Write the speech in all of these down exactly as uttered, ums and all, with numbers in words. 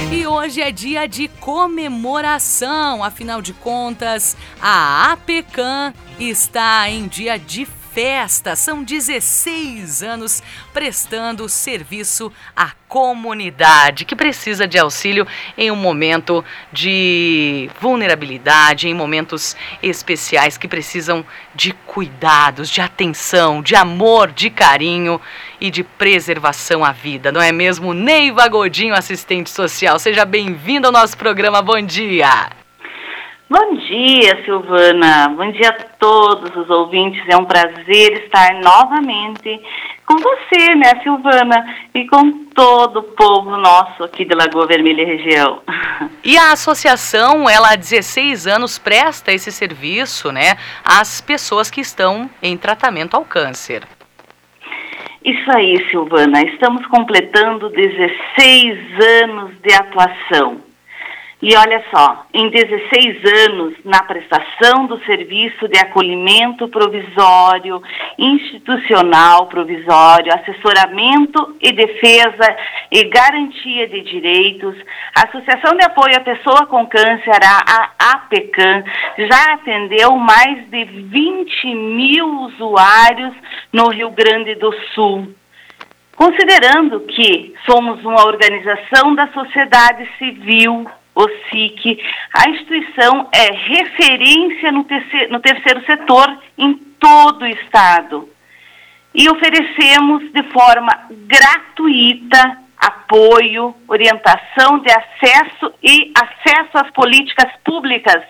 E hoje é dia de comemoração, afinal de contas, a APECAM está em dia de festa. São dezesseis anos prestando serviço à comunidade que precisa de auxílio em um momento de vulnerabilidade, em momentos especiais que precisam de cuidados, de atenção, de amor, de carinho e de preservação à vida. Não é mesmo? Neiva Godinho, assistente social. Seja bem-vindo ao nosso programa. Bom dia! Bom dia, Silvana. Bom dia a todos os ouvintes. É um prazer estar novamente com você, né, Silvana? E com todo o povo nosso aqui de Lagoa Vermelha região. E a associação, ela há dezesseis anos presta esse serviço, né, às pessoas que estão em tratamento ao câncer. Isso aí, Silvana. Estamos completando dezesseis anos de atuação. E olha só, em dezesseis anos, na prestação do serviço de acolhimento provisório, institucional provisório, assessoramento e defesa e garantia de direitos, a Associação de Apoio à Pessoa com Câncer, a APECAM, já atendeu mais de vinte mil usuários no Rio Grande do Sul. Considerando que somos uma organização da sociedade civil, o S I C, a instituição é referência no terceiro, no terceiro setor em todo o estado. E oferecemos de forma gratuita apoio, orientação de acesso e acesso às políticas públicas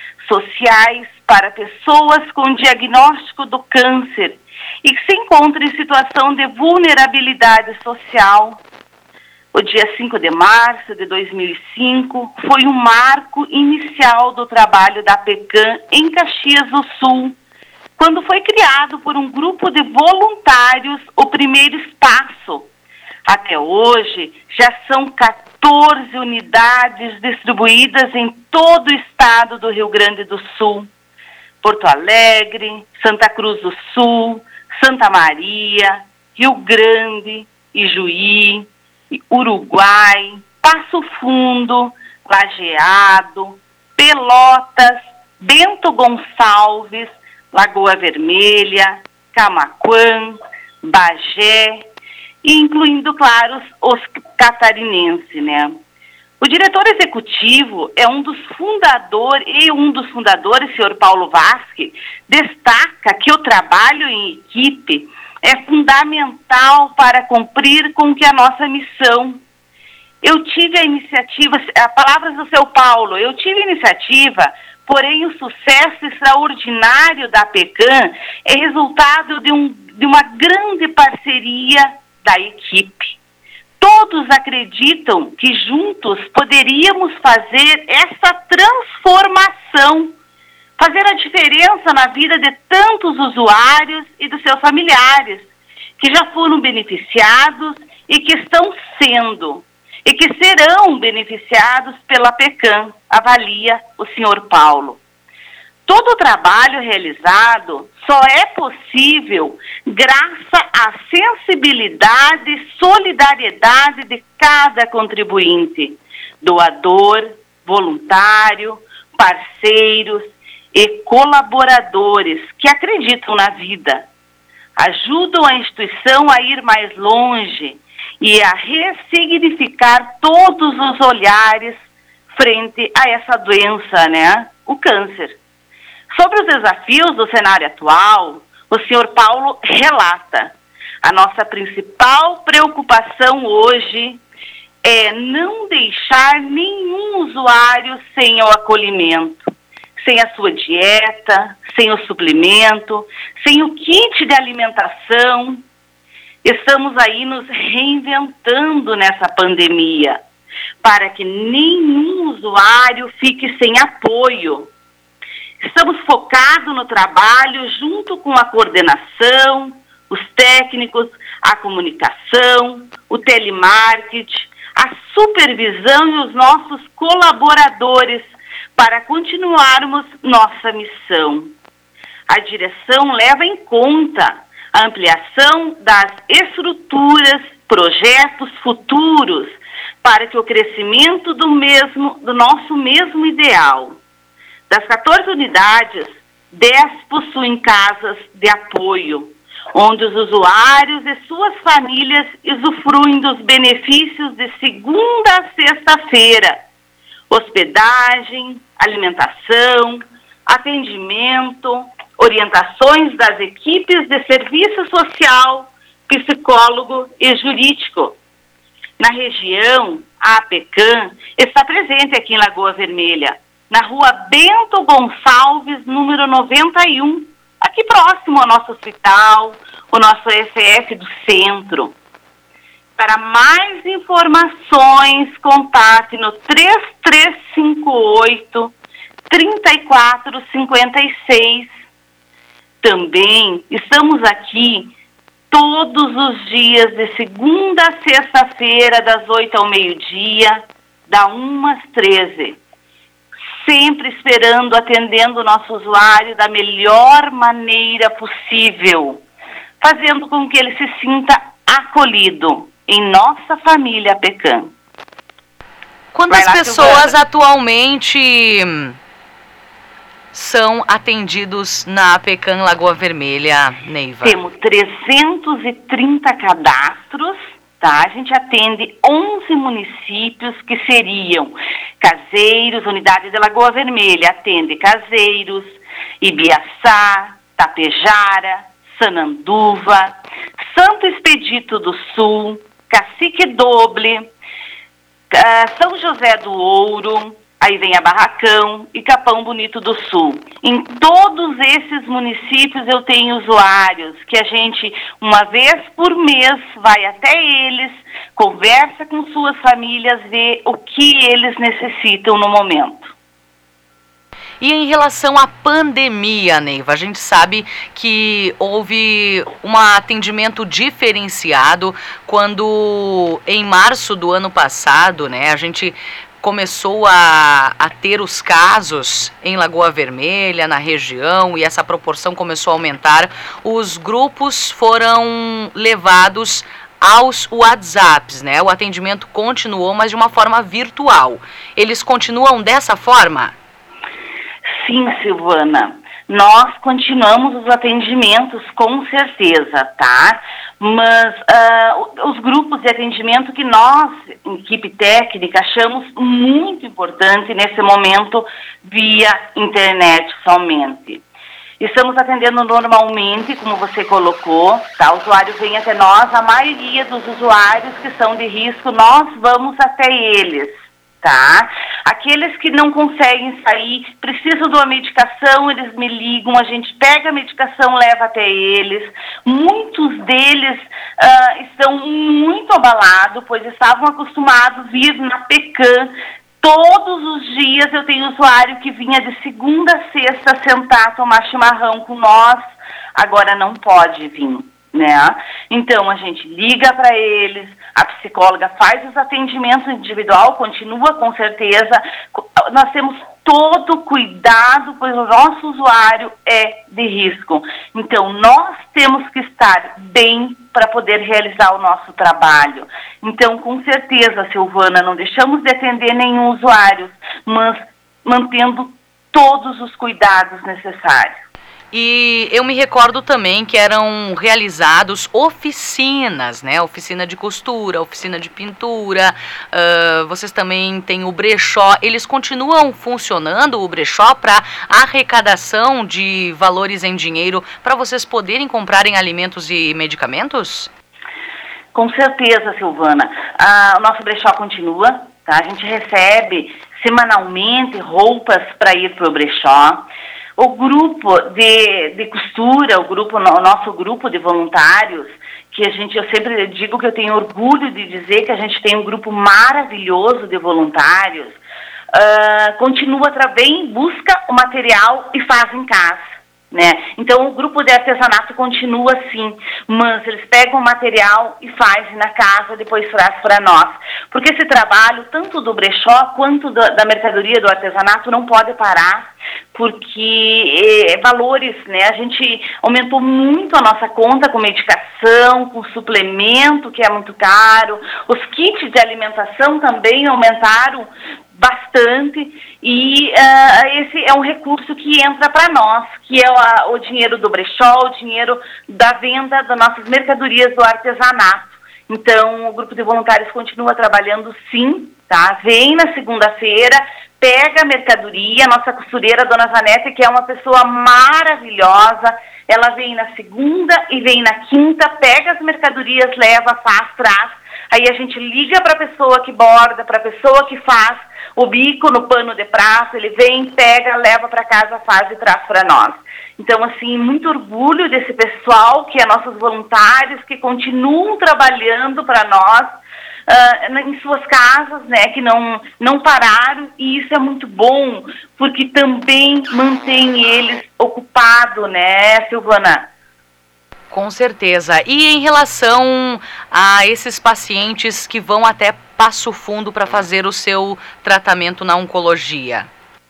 sociais para pessoas com diagnóstico do câncer e que se encontram em situação de vulnerabilidade social. O dia cinco de março de dois mil e cinco foi o marco inicial do trabalho da APECAM em Caxias do Sul, quando foi criado por um grupo de voluntários o primeiro espaço. Até hoje, já são quatorze unidades distribuídas em todo o estado do Rio Grande do Sul. Porto Alegre, Santa Cruz do Sul, Santa Maria, Rio Grande, Ijuí, Uruguai, Passo Fundo, Lajeado, Pelotas, Bento Gonçalves, Lagoa Vermelha, Camaquã, Bagé, incluindo, claro, os catarinenses, né? O diretor executivo é um dos fundadores, e um dos fundadores, senhor Paulo Vasque, destaca que o trabalho em equipe é fundamental para cumprir com que a nossa missão. Eu tive a iniciativa, a palavras do seu Paulo, eu tive a iniciativa, porém o sucesso extraordinário da APECAM é resultado de, um, de uma grande parceria da equipe. Todos acreditam que juntos poderíamos fazer essa transformação, fazer a diferença na vida de tantos usuários e dos seus familiares, que já foram beneficiados e que estão sendo, e que serão beneficiados pela APECAM, avalia o senhor Paulo. Todo o trabalho realizado só é possível graças à sensibilidade e solidariedade de cada contribuinte, doador, voluntário, parceiros e colaboradores que acreditam na vida, ajudam a instituição a ir mais longe e a ressignificar todos os olhares frente a essa doença, né? O câncer. Sobre os desafios do cenário atual, o senhor Paulo relata: a nossa principal preocupação hoje é não deixar nenhum usuário sem o acolhimento, sem a sua dieta, sem o suplemento, sem o kit de alimentação. Estamos aí nos reinventando nessa pandemia, para que nenhum usuário fique sem apoio. Estamos focados no trabalho junto com a coordenação, os técnicos, a comunicação, o telemarketing, a supervisão e os nossos colaboradores para continuarmos nossa missão. A direção leva em conta a ampliação das estruturas, projetos futuros para que o crescimento do mesmo, do nosso mesmo ideal. Das quatorze unidades, dez possuem casas de apoio, onde os usuários e suas famílias usufruem dos benefícios de segunda a sexta-feira: hospedagem, alimentação, atendimento, orientações das equipes de serviço social, psicólogo e jurídico. Na região, a APECAM está presente aqui em Lagoa Vermelha, na rua Bento Gonçalves, número noventa e um, aqui próximo ao nosso hospital, o nosso S F do centro. Para mais informações, contate no três três cinco oito, três quatro cinco seis. Também estamos aqui todos os dias, de segunda a sexta-feira, das oito ao meio-dia, da uma às treze. Sempre esperando, atendendo o nosso usuário da melhor maneira possível, fazendo com que ele se sinta acolhido em nossa família APECAM. Quantas lá, pessoas Silvana. atualmente são atendidos na APECAM Lagoa Vermelha, Neiva? Temos trezentos e trinta cadastros, tá? A gente atende onze municípios, que seriam Caseiros, unidade de Lagoa Vermelha, atende Caseiros, Ibiaçá, Tapejara, Sananduva, Santo Expedito do Sul, Cacique Doble, uh, São José do Ouro, aí vem a Barracão e Capão Bonito do Sul. Em todos esses municípios eu tenho usuários que a gente, uma vez por mês, vai até eles, conversa com suas famílias, vê o que eles necessitam no momento. E em relação à pandemia, Neiva, a gente sabe que houve um atendimento diferenciado quando, em março do ano passado, né, a gente começou a, a ter os casos em Lagoa Vermelha, na região, e essa proporção começou a aumentar. Os grupos foram levados aos WhatsApps, né? O atendimento continuou, mas de uma forma virtual. Eles continuam dessa forma? Sim, Silvana. Nós continuamos os atendimentos, com certeza, tá? Mas uh, os grupos de atendimento que nós, equipe técnica, achamos muito importante nesse momento via internet somente. Estamos atendendo normalmente, como você colocou, tá? O usuário vem até nós, a maioria dos usuários que são de risco, nós vamos até eles, tá? Aqueles que não conseguem sair, precisam de uma medicação, eles me ligam, a gente pega a medicação, leva até eles. Muitos deles uh, estão muito abalados, pois estavam acostumados a vir na APECAM. Todos os dias eu tenho usuário que vinha de segunda a sexta sentar, tomar chimarrão com nós, agora não pode vir, né? Então a gente liga para eles, a psicóloga faz os atendimentos individual, continua com certeza. Nós temos todo cuidado, pois o nosso usuário é de risco. Então nós temos que estar bem para poder realizar o nosso trabalho. Então, com certeza, Silvana, não deixamos de atender nenhum usuário, mas mantendo todos os cuidados necessários. E eu me recordo também que eram realizados oficinas, né? Oficina de costura, oficina de pintura, uh, vocês também têm o brechó. Eles continuam funcionando, o brechó, para arrecadação de valores em dinheiro para vocês poderem comprarem alimentos e medicamentos? Com certeza, Silvana. Ah, o nosso brechó continua, tá? A gente recebe semanalmente roupas para ir para o brechó. O grupo de, de costura, o, grupo, o nosso grupo de voluntários, que a gente, eu sempre digo que eu tenho orgulho de dizer que a gente tem um grupo maravilhoso de voluntários, uh, continua também, busca o material e faz em casa. Né? Então o grupo de artesanato continua assim, mas eles pegam o material e fazem na casa, depois traz para nós, porque esse trabalho, tanto do brechó quanto do, da mercadoria do artesanato, não pode parar. porque é, valores, né? A gente aumentou muito a nossa conta com medicação, com suplemento, que é muito caro. Os kits de alimentação também aumentaram bastante, e uh, esse é um recurso que entra para nós, que é o, o dinheiro do brechó, o dinheiro da venda das nossas mercadorias do artesanato. Então, o grupo de voluntários continua trabalhando sim, tá? Vem na segunda-feira, pega a mercadoria, nossa costureira, Dona Janete, que é uma pessoa maravilhosa, ela vem na segunda e vem na quinta, pega as mercadorias, leva, faz, traz, aí a gente liga para a pessoa que borda, para a pessoa que faz o bico no pano de prato, ele vem, pega, leva para casa, faz e traz para nós. Então, assim, muito orgulho desse pessoal, que é nossos voluntários, que continuam trabalhando para nós, uh, em suas casas, né, que não, não pararam, e isso é muito bom, porque também mantém eles ocupados, né, Silvana? Com certeza. E em relação a esses pacientes que vão até Passo Fundo para fazer o seu tratamento na oncologia?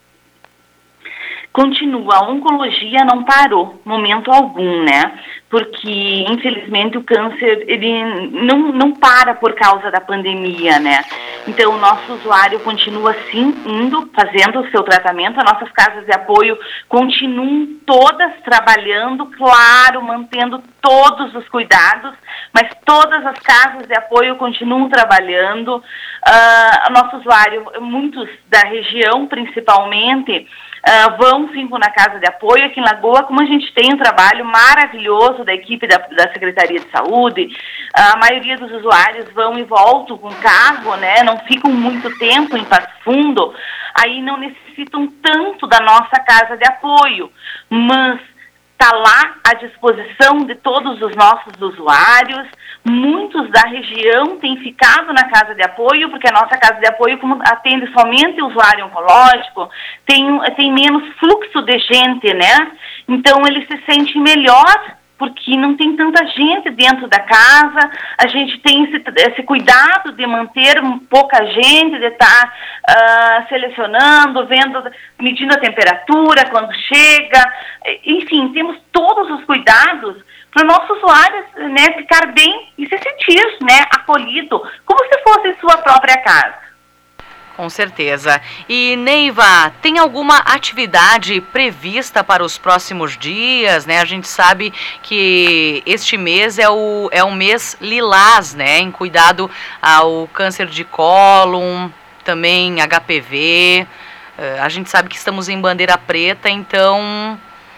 Continua, a oncologia não parou, momento algum, né? Porque, infelizmente, o câncer, ele não, não para por causa da pandemia, né? Então, o nosso usuário continua, sim, indo, fazendo o seu tratamento, as nossas casas de apoio continuam todas trabalhando, claro, mantendo todos os cuidados, mas todas as casas de apoio continuam trabalhando. Uh, nosso usuário, muitos da região, principalmente, Uh, vão sim na casa de apoio aqui em Lagoa, como a gente tem um trabalho maravilhoso da equipe da, da Secretaria de Saúde. Uh, a maioria dos usuários vão e voltam com carro, né? Não ficam muito tempo em Passo Fundo, aí não necessitam tanto da nossa casa de apoio, mas está lá à disposição de todos os nossos usuários. Muitos da região têm ficado na casa de apoio, porque a nossa casa de apoio, como atende somente o usuário oncológico, tem, tem menos fluxo de gente, né? Então, ele se sente melhor, porque não tem tanta gente dentro da casa, a gente tem esse, esse cuidado de manter pouca gente, de estar uh, selecionando, vendo, medindo a temperatura quando chega, enfim, temos todos os cuidados para o nosso usuário, né, ficar bem e se sentir, né, acolhido, como se fosse sua própria casa. Com certeza. E, Neiva, tem alguma atividade prevista para os próximos dias, né? A gente sabe que este mês é o, é o mês lilás, né? Em cuidado ao câncer de cólon, também H P V. Uh, a gente sabe que estamos em bandeira preta, então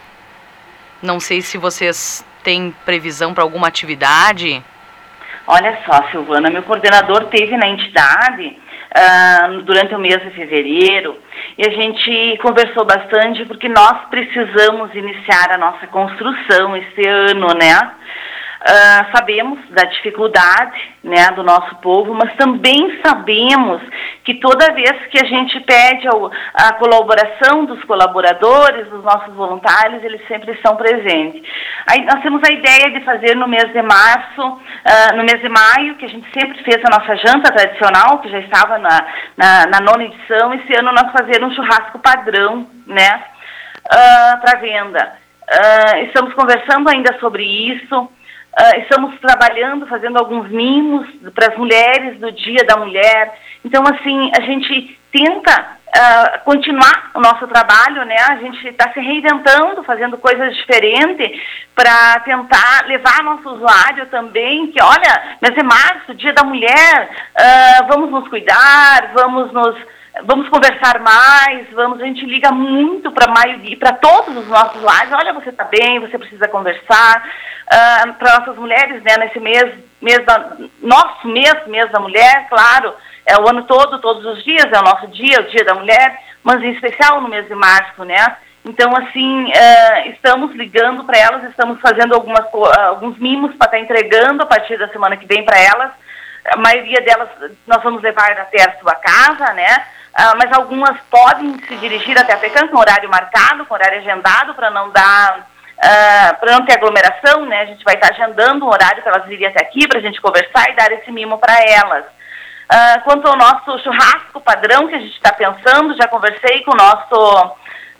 não sei se vocês têm previsão para alguma atividade. Olha só, Silvana, meu coordenador teve na entidade Uh, durante o mês de fevereiro, e a gente conversou bastante porque nós precisamos iniciar a nossa construção este ano, né? Uh, sabemos da dificuldade, né, do nosso povo, mas também sabemos que toda vez que a gente pede ao, a colaboração dos colaboradores, dos nossos voluntários, eles sempre estão presentes. Aí nós temos a ideia de fazer no mês de março, uh, no mês de maio, que a gente sempre fez a nossa janta tradicional, que já estava na, na, na nona edição, esse ano nós fazer um churrasco padrão, né, uh, para venda. Uh, estamos conversando ainda sobre isso. Uh, estamos trabalhando, fazendo alguns mimos para as mulheres do Dia da Mulher. Então, assim, a gente tenta uh, continuar o nosso trabalho, né? A gente está se reinventando, fazendo coisas diferentes para tentar levar nosso usuário também, que, olha, mês de março, Dia da Mulher, uh, vamos nos cuidar, vamos nos... Vamos conversar mais, vamos, a gente liga muito para a maioria, para todos os nossos usuários, olha, você está bem, você precisa conversar, uh, para nossas mulheres, né, nesse mês, mês da, nosso mês, mês da mulher, claro, é o ano todo, todos os dias, é o nosso dia, o Dia da Mulher, mas em especial no mês de março, né, então, assim, uh, estamos ligando para elas, estamos fazendo algumas, uh, alguns mimos para estar tá entregando a partir da semana que vem para elas, a maioria delas nós vamos levar até a sua casa, né? Uh, mas algumas podem se dirigir até a Pecan com horário marcado, com horário agendado, para não dar, uh, para não ter aglomeração, né? A gente vai estar agendando um horário para elas virem até aqui, para a gente conversar e dar esse mimo para elas. Uh, quanto ao nosso churrasco padrão que a gente está pensando, já conversei com o nosso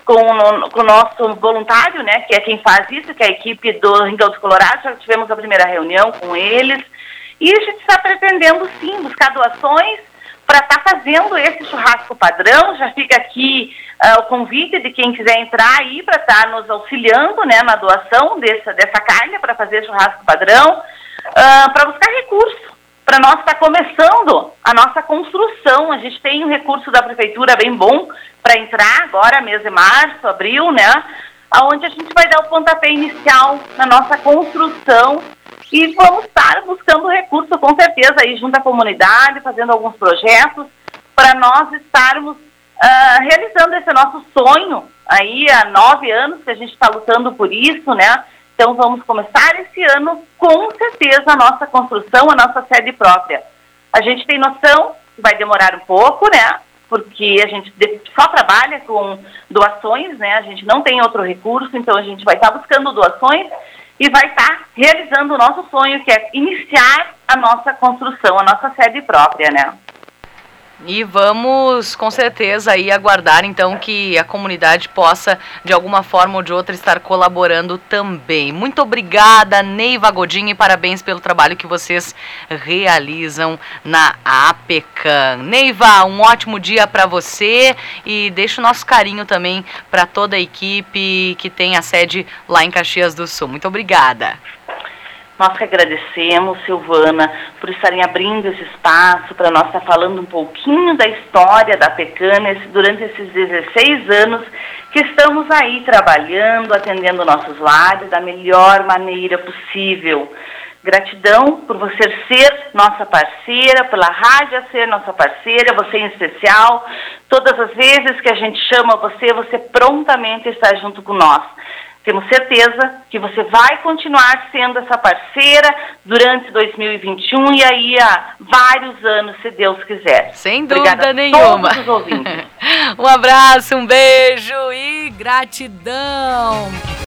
com, no, com o nosso voluntário, né, que é quem faz isso, que é a equipe do Rincão do Colorado. Já tivemos a primeira reunião com eles e a gente está pretendendo sim buscar doações para estar tá fazendo esse churrasco padrão. Já fica aqui uh, o convite de quem quiser entrar aí para estar tá nos auxiliando, né, na doação dessa, dessa carne para fazer churrasco padrão, uh, para buscar recurso, para nós estar tá começando a nossa construção. A gente tem um recurso da prefeitura bem bom para entrar agora, mês de março, abril, né, onde a gente vai dar o pontapé inicial na nossa construção. E vamos estar buscando recurso, com certeza, aí junto à comunidade, fazendo alguns projetos, para nós estarmos uh, realizando esse nosso sonho, aí há nove anos que a gente está lutando por isso, né? Então vamos começar esse ano, com certeza, a nossa construção, a nossa sede própria. A gente tem noção que vai demorar um pouco, né? Porque a gente só trabalha com doações, né? A gente não tem outro recurso, então a gente vai estar buscando doações e vai estar realizando o nosso sonho, que é iniciar a nossa construção, a nossa sede própria, né? E vamos, com certeza, aí aguardar, então, que a comunidade possa, de alguma forma ou de outra, estar colaborando também. Muito obrigada, Neiva Godinho, e parabéns pelo trabalho que vocês realizam na APECAN. Neiva, um ótimo dia para você e deixa o nosso carinho também para toda a equipe que tem a sede lá em Caxias do Sul. Muito obrigada. Nós que agradecemos, Silvana, por estarem abrindo esse espaço para nós estar falando um pouquinho da história da APECAN durante esses dezesseis anos que estamos aí trabalhando, atendendo nossos lares da melhor maneira possível. Gratidão por você ser nossa parceira, pela rádio ser nossa parceira, você em especial. Todas as vezes que a gente chama você, você prontamente está junto com nós. Temos certeza que você vai continuar sendo essa parceira durante dois mil e vinte e um e aí há vários anos, se Deus quiser. Sem dúvida Obrigada nenhuma. A todos os ouvintes. Um abraço, um beijo e gratidão.